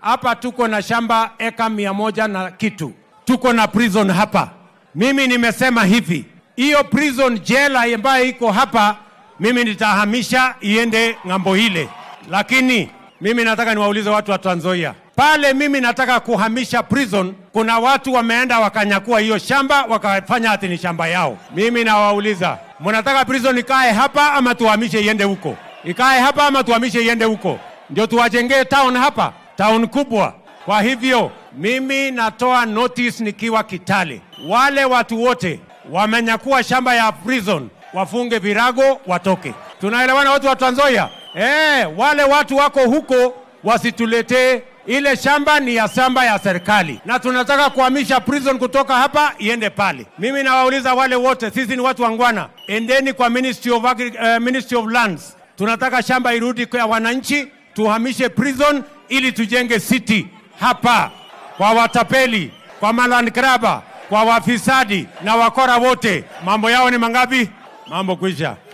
hapa tuko na shamba eka 100 na kitu. Tuko na prison hapa. Mimi nimesema hivi, hiyo prison jela ambayo iko hapa, mimi nitahamisha iende ng'ambo ile. Lakini mimi nataka niwaulize watu wa Trans Nzoia. Pale mimi nataka kuhamisha prison, kuna watu wameenda wakanyakua hiyo shamba wakafanya ati ni shamba yao. Mimi nawauliza, mnataka prison ikae hapa ama tuhamishe iende huko? Ikae hapa ama tuhamishe iende huko? Ndio tuwajengee town hapa, town kubwa. Kwa hivyo mimi natoa notice nikiwa Kitale. Wale watu wote wamenyakua shamba ya prison wafunge virago watoke. Tunaelewana watu wa Trans Nzoia? Wale watu wako huko wasituletee. Ile shamba ni ya shamba ya serikali na tunataka kuhamisha prison kutoka hapa iende pale. Mimi nawauliza wale wote, sisi ni watu wangwana, endeni kwa Ministry of Lands. Tunataka shamba irudi kwa wananchi, tuhamishe prison ili tujenge city hapa. Kwa watapeli, kwa maland grabber, kwa wafisadi na wakora wote, mambo yao ni mangapi? Mambo kwisha.